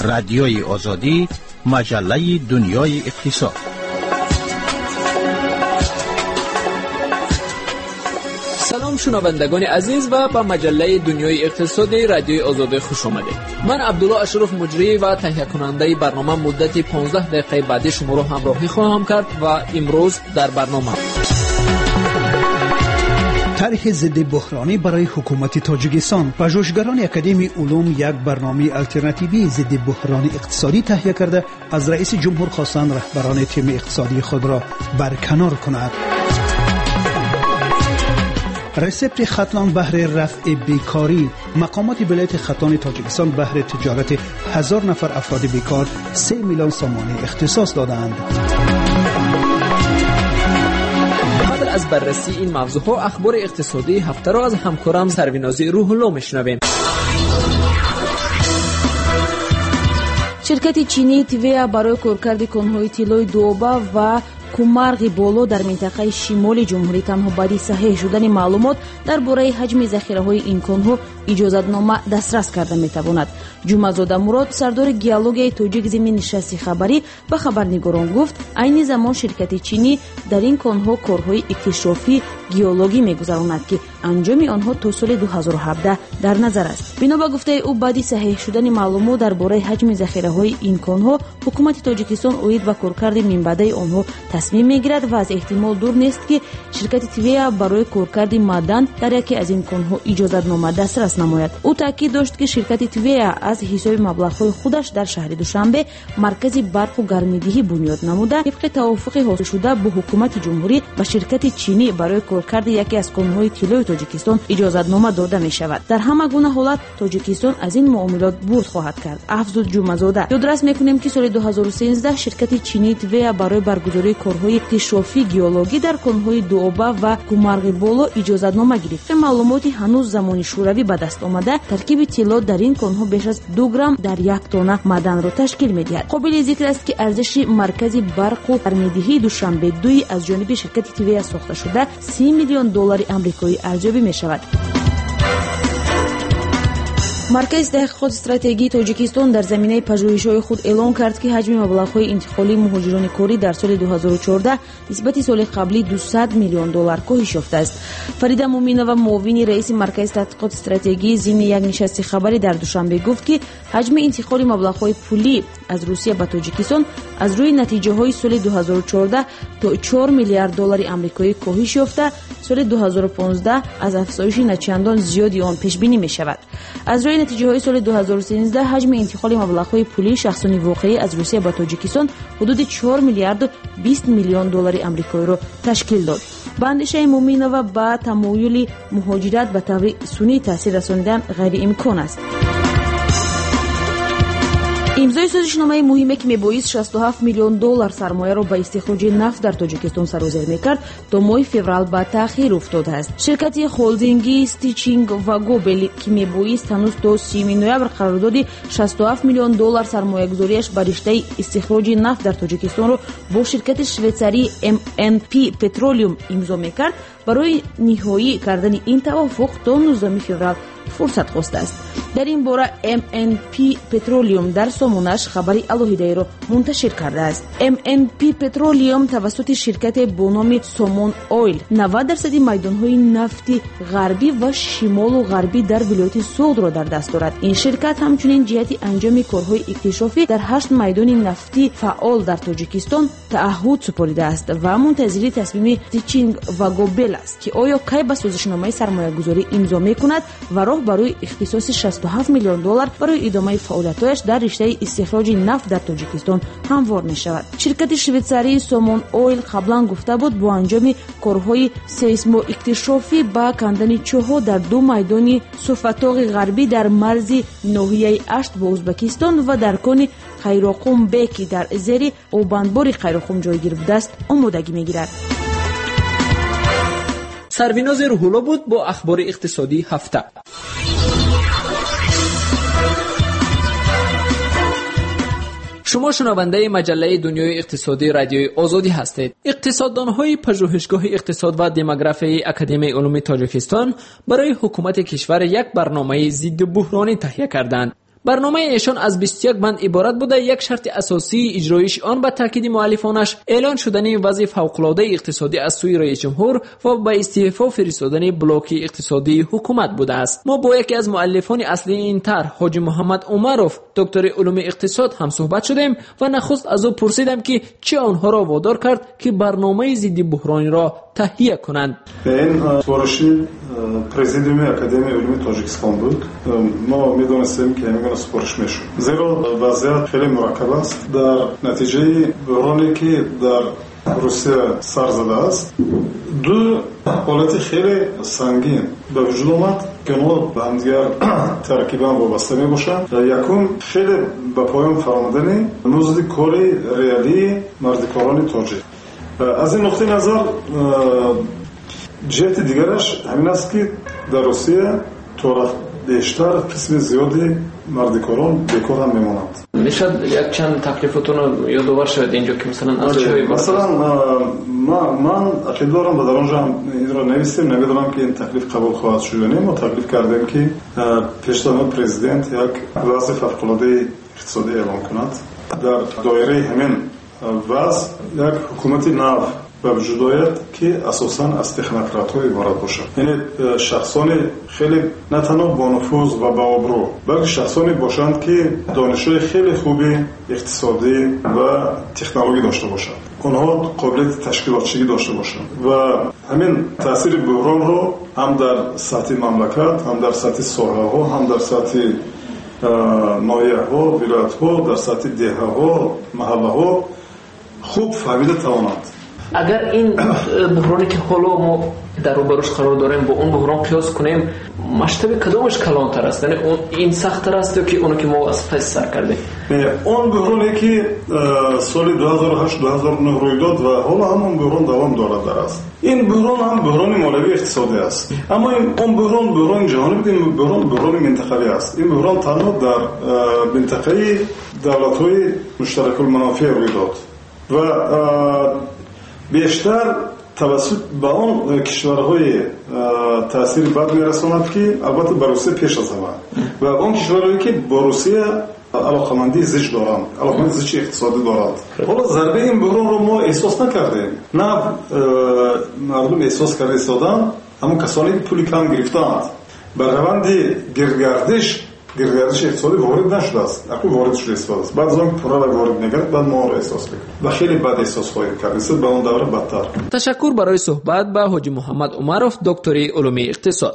رادیوی آزادی، مجله دنیای اقتصاد. سلام شنوندگان عزیز و به مجله دنیای اقتصادی رادیوی آزادی خوش آمدید. من عبدالله اشرف مجری و تهیه کننده برنامه مدت 15 دقیقه بعد شما را همراهی خواهم کرد و امروز در برنامه طرح ضد بحرانی برای حکومت تاجیکستان. پژوهشگران اکادمی علوم یک برنامه الटरनेटिوی ضد بحران اقتصادی تهیه کرده از رئیس جمهور خواستند رهبران تیم اقتصادی خود را برکنار کند. رسپت خطلان بهر رفع بیکاری. مقامات ولایت خطلان تاجیکستان بهر تجارت 1000 نفر افراد بیکار 3 میلیون سامانه اختصاص دادند. از بررسی این موضوعها اخبار اقتصادی هفته را از همکارم سروینازی روح الله میشنویم. شرکت چینی تیویا برای کارکرد کنهای طلای دوبه و کمرغ بالو در منطقه شمال جمهوری تنها بعد صحیح شدن معلومات درباره حجم ذخیره‌های این کنها اجازتنامه دسترس کرده میتواند. جمعه‌زاده مراد سردار گیولوژی تاجیک زمین نشستی خبری به خبرنگاران گفت عین زمان شرکت چینی در این کنها کارهای اکتشافی گیولوژی میگذراند که انجام آنها تا سال 2017 در نظر است. بنا به گفته او بعد صحیح شدن معلومات درباره حجم ذخیره‌های این کنها حکومت تاجیکستان اوید و کارکرد منبعی آنها تصمیم میگیرد و از احتمال دور نیست که شرکت تیویا برای کارکرد معدن در یکی از این کنها اجازتنامه دسترس نماید. او تاکید داشت که شرکت تیویا از حساب مبلغ‌های خودش در شهر دوشنبه مرکز برق و گرمایدهی بنیاد نموده طبق توافق حاصل شده با حکومت جمهوری و شرکت چینی برای کارکرد یکی از کنهای طلای تاجیکستان اجازتنامه داده می شود. در همه گونه حالت تاجیکستان از این معاملات برد خواهد کرد. افزود جمعه‌زاده. یادداشت میکنیم که سال 2013 شرکت چینی تیویا برای برگزاری کارهای اکتشافی گیولوژی در کنهای دوبه و کمرغ بالو اجازتنامه گرفت. معلوماتی هنوز زمانی شوروی به دست آمده ترکیب طلا در این کنها بیش از 2 گرم در 1 تن معدن را تشکیل می‌دهد. قابل ذکر است که ارزش مرکز برق و گرمایدهی دوشنبه 2 از جانب شرکت تیویا ساخته شده 30 میلیون دلار آمریکایی ارزیابی می‌شود. مرکز تحقیقات استراتژی تاجیکستان در زمینه پژوهش‌های خود اعلام کرد که حجم مبلغ‌های انتقالی مهاجران کاری در سال 2014 نسبت سال قبلی 200 میلیون دلار کاهش یافته است. فریده مومینова معاون رئیس مرکز تحقیقات استراتژی ضمن یک نشست خبری در دوشنبه گفت که حجم انتقال مبلغ‌های پولی از روسیه به تاجیکستان از روی نتیجه‌های سال 2014 تا 4 میلیارد دلار آمریکایی کاهش یافته. سال 2015 از افزایش نچندان زیادی آن پیش بینی می‌شود. از روی نتیجه‌های سال 2013 حجم انتقال مبلغ‌های پولی شخصانی واقعی از روسیه به تاجیکستان حدود 4 میلیارد و 20 میلیون دلار آمریکایی را تشکیل داد. به اندیشه مومینова با تمایل مهاجرت به طور سنی تاثیر رساندن غیر امکان است. امضای سازشنامه مهمی که میبایست 67 میلیون دلار سرمایه را به استخراج نفت در تاجیکستان سرازیر میکرد تا ماه فوریه به تأخیر افتاده است. شرکت هلدینگی استیچینگ و گوبل که میبایست هنوز تا 30 نوامبر قرارداد 67 میلیون دلار سرمایه گذاریش به رشته استخراج نفت در تاجیکستان را با شرکت شویڅاری MNP پترولیوم امضا میکرد، برای نهایی کردن این توافق تا 19 فوریه فرصت خواسته است. در این باره MNP پترولیوم در سامانه‌اش خبری علیحده را منتشر کرده است. MNP پترولیوم توسط شرکت با نام سامون اویل 90% میدان‌های نفتی غربی و شمال و غربی در ولایت سوغد را در دست دارد. این شرکت همچنین جهت انجام کارهای اکتشافی در 8 میدان نفتی فعال در تاجیکستان تعهد سپرده است و منتظر تصمیم استیچینگ و گوبل است که آیا کی به سازشنامه سرمایه‌گذاری امضا می‌کند و راه برای اختصاص 67 میلیون دلار برای ادامه فعالیت‌هایش در رشته استخراج نفت در تاجیکستان هموار می‌شود. شرکت شویڅاری سامون اویل قبلا گفته بود با انجام کارهای سیسمو اکتشافی با کندن چوه‌ها در 2 میدان سوفتاق غربی در مرز ناحیه اشت با ازبکستان و در کن قیراقوم بیکی در زیر آبانبار قیراقوم جایگیر بوده است آمادگی می‌گیرد. سرویناز روح الله بود با اخبار اقتصادی هفته. شما شنونده مجله دنیای اقتصادی رادیوی آزادی هستید. اقتصاددان‌های پژوهشگاه اقتصاد و دموگرافی اکادمی علوم تاجیکستان برای حکومت کشور یک برنامه ضد بحرانی تهیه کردند. برنامه ایشان از 21 بند عبارت بوده. یک شرط اساسی اجرایش آن به تاکید مؤلفانش اعلان شدن وضع فوق‌العاده اقتصادی از سوی رئیس جمهور و به استعفا فرستادن بلاک اقتصادی حکومت بوده است. ما با یکی از مؤلفان اصلی این طرح حاجی محمد عمروف دکتر علوم اقتصاد هم صحبت شدیم و نخست از او پرسیدم که چه آنها را وادار کرد که برنامه ضد بحران را تهیه کنند. این سپارشی پرزیدیوم اکادمی علوم تاجیکستان بود. ما میدونستیم که همین سپارش میشه، زیرا وضعیت خیلی مرکب است. در نتیجه بحرانی که در روسیه سر زده است، دو حالت خیلی سنگین به وجود آمد که اونها به همدیگر ترکیبا وابسته می باشند. یکم خیلی به پایان فرامدنی نزد کاری ریالی مردکاران تاجیک. از این نقطه نظر جهت دیگرش همین است که در روسیه تا بیشتر قسم زیادی مردکاران بیکار هم میمانند. میشد یک چند تکلیفتون رو یادآور شد اینجا که مثلا من عقیده دارم و در آنجا هم این را نویسیم، نمیدونم که این تکلیف قبول خواهد شد یا نه. ما تکلیف کردیم که پیشنهاد پرزیدنت یک وضع فوق‌العاده اقتصادی اعلام کند. در دایره همین وضع یک حکومت نو به وجود آید که اساساً از تکنوکرات‌ها عبارت باشد، یعنی شخصانی خیلی نه تنها با نفوذ و با آبرو، بلکه شخصانی باشند که دانش‌های خیلی خوبی اقتصادی و تکنولوژی داشته باشند، اونها قابلیت تشکیلاتچی داشته باشند و همین تاثیر بحران رو هم در سطح مملکت، هم در سطح ساحه‌ها، هم در سطح ناحیه‌ها، ولایت‌ها، در سطح دهه‌ها، محله‌ها خوب فهمیده توانند. اگر این بحرانی که حالا ما در روبروش قرار داریم با اون بحران قیاس کنیم، مشتبه کدامش کلانتر است؟ یعنی این سخت‌تر است یا که اونو که ما از پس سر کردیم؟ اون بحرانی که سال 2008-2009 روی داد و حالا همون بحران دوام دارد در است. این بحران هم بحران مالیوی اقتصادی است، اما اون بحران جهانی بود. این بحران منطقوی است. این بحران تنها در منطقه دولت‌های مشترک المنافع روی داد و بیشتر توسط به اون کشورهای تاثیر بد میرساند که البته به روسیه پیش از همه و اون کشورهایی که با روسیه علاقمندی زیج دارند، علاقمندی زیج اقتصادی دارند. حالا ضربه این بحران رو ما احساس نکردیم، نه مردم احساس کرده ایستادن، اما کسانی که پولی کم گرفتند بر روند گردش اقتصادی وارد نشده است، اکنون وارد شده است. بعد از آن پوره وارد نگرد، بعد ما رو احساس بکنیم و خیلی بد احساس خواهیم کرد، به اون دوره بدتر. تشکر برای صحبت با حاجی محمد عمروف دکتر علوم اقتصاد.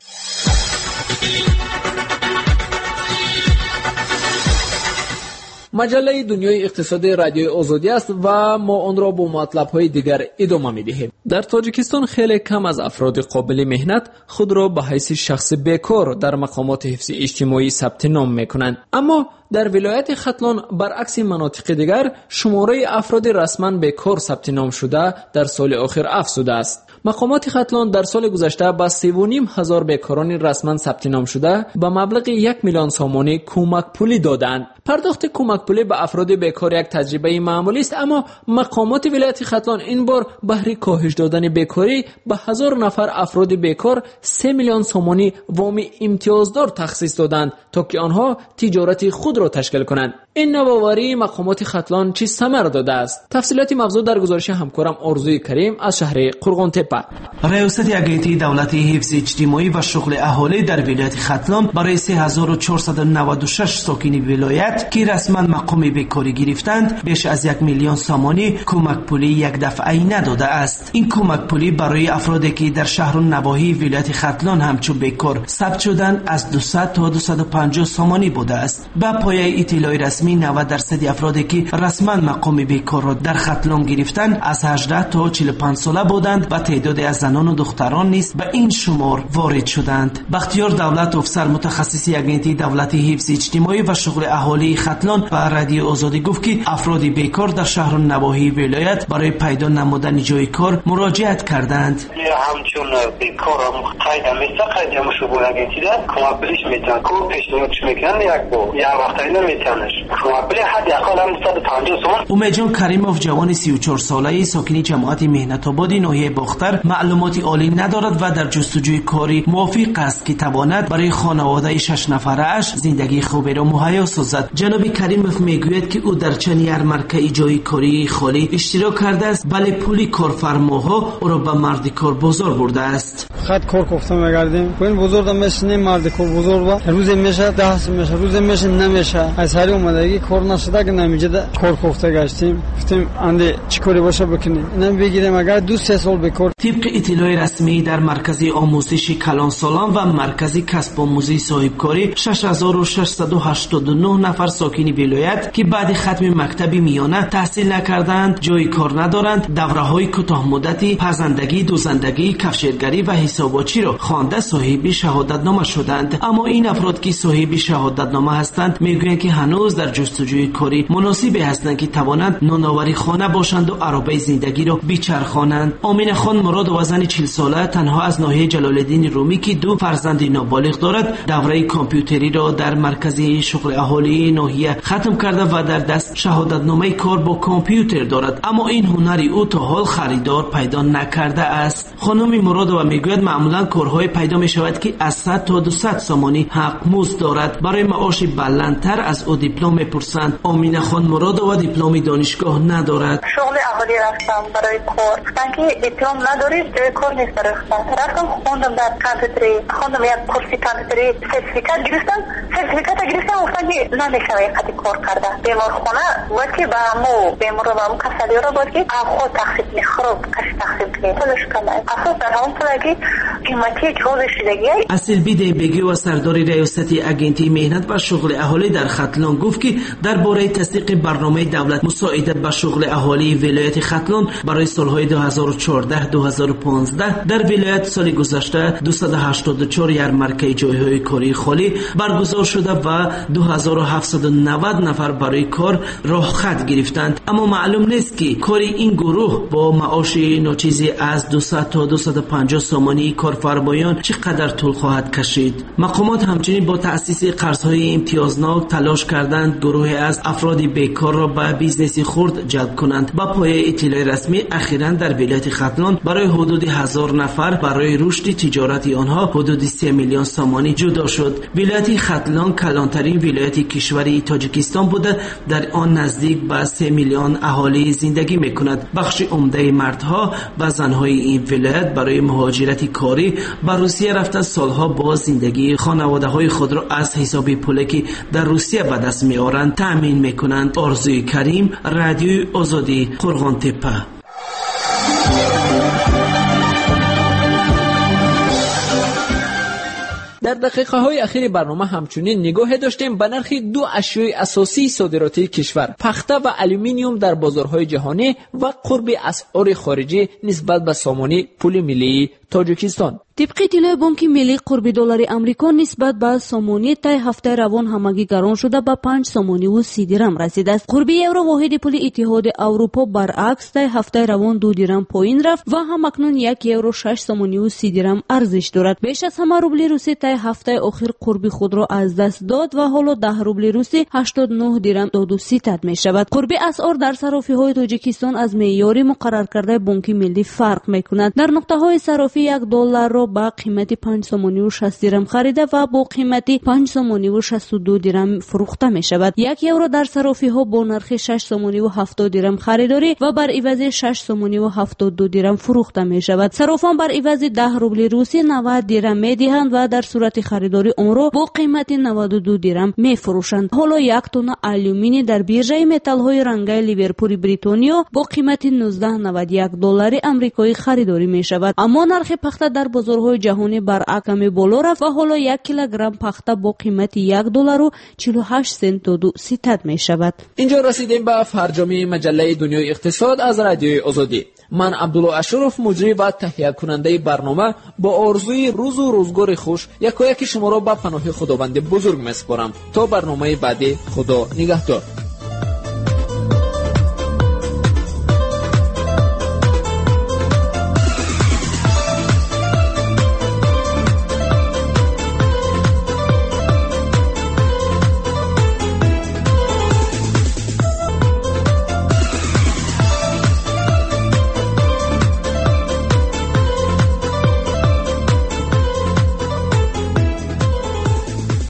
مجله دنیای اقتصادی رادیوی آزادی است و ما آن را با مطلب‌های دیگر ادامه می‌دهیم. در تاجیکستان خیلی کم از افراد قابل مهنت خود را به حیث شخص بیکار در مقامات حفظ اجتماعی ثبت نام می‌کنند، اما در ولایت ختلان برعکس مناطق دیگر شماره افراد رسما بیکار ثبت نام شده در سال آخر افزوده است. مقامات ختلان در سال گذشته با 3,500 بیکاران رسما ثبت نام شده به مبلغ 1 میلیون سامانی کمک پولی دادند. پرداخت کمک پولی به افراد بیکار یک تجربه معمولی است، اما مقامات ولایت ختلان این بار بهره کاهش دادن بیکاری به 1000 نفر افراد بیکار 3 میلیون سامانی وام امتیازدار تخصیص دادند تا که آنها تجارت خود را تشکیل کنند. این نوآوری مقامات ختلان چه ثمر داده است؟ تفصیلات موضوع در گزارش همکارم آرزوی کریم از شهر قرغن‌تپه. ریاست اگنتی دولتی حفظ اجتماعی و شغل اهالی در ولایت ختلان برای 3496 ساکن ولایت که رسما مقام بیکاری گرفتند بیش از 1 میلیون سامانی کمک پولی یک دفعه‌ای نداده است. این کمک پولی برای افرادی که در شهر و نواحی ولایت ختلان همچون بیکار ثبت شدند از 200 تا 250 سامانی بوده است. با پایه اطلاع رسمی 90% افرادی که رسما مقام بیکار را در ختلان گرفتند از 18 تا 45 ساله بودند و تعدادی از زنان و دختران نیز به این شمار وارد شدند. بختیار دولت افسر متخصص اگنتی دولتی حفظ اجتماعی و شغل اهالی نواحی ختلان و رادیو آزادی گفت که افراد بیکار در شهر و نواحی ولایت برای پیدا نمودن جای کار مراجعت کردند. همچون بیکار قید میشه قید مشغول گیتیده کمابلیش میتن کو پیشنهادش میکنن یک وقتی نمیتنش کمابلی حد اقل هم 150 تومان. امید جان کریموف جوان 34 ساله ساکن جماعت مهنت آباد ناحیه باختر معلومات عالی ندارد و در جستجوی کاری موافق است که تواند برای خانواده 6 نفره‌اش زندگی خوبی را مهیا سازد. جناب کریموف میگوید که او در چند یارمارکه جای کاری خالی اشتراک کرده است، بله پولی کارفرماها او را به مرد کار بازار برده است. خط کار کوفته میگردیم این بزرگ میشه مرد کار بزرگ و روز میشه 10 میشه روز میشه نمیشه از هر اومدگی کار نشده که نمیجه کار کوفته گشتیم گفتیم اندی چیکاری باشه بکنیم اینم بگیریم اگر 2-3 سال بکار. طبق اطلاع رسمی در مرکز آموزش کلان سالان و مرکز کسب آموزی صاحبکاری 6689 نفر ساکن ولایت که بعد ختم مکتب میانه تحصیل نکردند، جای کار ندارند، دوره‌های کوتاه مدتی پزندگی، دوزندگی، کفشگری و حسابچی را خوانده صاحب شهادتنامه شدند. اما این افراد که صاحب شهادتنامه هستند میگویند که هنوز در جستجوی کاری مناسبی هستند که توانند نانآوری خانه باشند و عربه زندگی را بچرخانند. آمینه خان مراد و زن 40 ساله تنها از ناحیه جلال الدین رومی که 2 فرزند نابالغ دارد دوره کامپیوتری را در مرکز شغل اهالی ناحیه ختم کرده و در دست شهادتنامه کار با کامپیوتر دارد، اما این هنری او تا حال خریدار پیدا نکرده است. خانم مرادова میگوید معمولا کارهای پیدا می شود که از 100 تا 200 سامانی حق مزد دارد. برای معاش بلندتر از او دیپلم میپرسند. آمینه خان مرادова دیپلم دانشگاه ندارد. شغل اهالی رفتم برای کار، من که دیپلم ندارید کار نیست رفتم خوندم در کامپیوتری، خوندم یک کورسی کامپیوتری سرتیفیکات گرفتم گفتن که نمیشه یک کار کرده بیمارخانه وقتی با مو بیمار با مو کسلی رو بود که خود تخصیص خراب کش تخصیص پولش کنه اصلا در همون پوله که قیمتی جوز شدگی. اصیل بیده بگی و سردار ریاست اگنتی مهنت و شغل اهالی در ختلان گفت که درباره تصدیق برنامه دولت مساعدت به شغل اهالی ولایت ختلان برای سالهای 2014-2015 در ولایت سال گذشته 284 یارمارکه جایهای کاری خالی برگزار شده و 2790 نفر برای کار راه خط گرفتند. اما معلوم نیست که کار این گروه با معاش ناچیزی از 200 تا 250 سامانی کارفرمایان چقدر طول خواهد کشید. مقامات همچنین با تأسیس قرضهای امتیازناک تلاش کردند گروه از افراد بیکار را به بیزنس خرد جلب کنند. با پایه اطلاع رسمی اخیراً در ولایت ختلان برای حدود 1000 نفر برای رشد تجارتی آنها حدود 3 میلیون سامانی جدا شد. ولایت ختلان کلانترین ولایت کشور تاجیکستان بوده، در آن نزدیک به 3 میلیون اهالی زندگی میکند. بخش عمده مردها و زنهای این ولایت برای مهاجرت کاری به روسیه رفته سالها با زندگی خانواده های خود را از حساب پولی که در روسیه به دست میآورند تأمین میکنند. آرزوی کریم، رادیوی آزادی، قرغانتپه. در دقیقه های اخیر برنامه همچنین نگاه داشتیم به نرخ 2 اشیاء اساسی صادراتی کشور، پخته و الومینیوم در بازارهای جهانی و قرب اسعار خارجی نسبت به سامانی پول ملی تاجیکستان. طبق اطلاع بانک ملی قرب دلار امریکا نسبت به سامانی طی هفته روان همگی گران شده به 5 سامانی و 30 درم رسیده است. قرب یورو واحد پول اتحاد اروپا برعکس طی هفته روان 2 درم پایین رفت و همکنون 1 یورو 6 سامانی و 30 درم ارزش دارد. بیش از همه روبل روسی طی هفته اخیر قرب خود را از دست داد و حالا 10 روبل روسی 89 درم 23 می شود. قرب اسعار در صرافی‌های تاجیکستان از معیار مقرر کرده بانک ملی فرق می‌کند. در نقطه‌های صرافی 1 دلار را با قیمت 5 سامانی و 60 درم خریده و با قیمت 5 سامانی و 62 درم فروخته می شود. 1 یورو در صرافی ها با نرخ 6 سامانی و 70 درم خریداری و بر عوض 6 سامانی و 72 درم فروخته می شود. صرافان بر عوض 10 روبل روسی 90 درم می دهند و در صورت خریداری آن را با قیمت 92 درم می فروشند. حالا 1 تن الومینی در بیرژه متال های رنگی لیورپول بریتانیا با قیمت 19.91 دلار آمریکایی خریداری می شود. اما نرخ پخته در بازارهای جهانی برعکس بالا رفت و حالا 1 کیلوگرم پخته با قیمت 1 دلار و 48 سنت و 2 ستد می شود. اینجا رسیدیم به فرجام مجله دنیای اقتصاد از رادیوی آزادی. من عبدالله اشرف مجری و تهیه کننده برنامه با آرزوی روز و روزگار خوش یکایک شما را به پناه خداوند بزرگ میسپارم. تا برنامه بعدی، خدا نگهدار.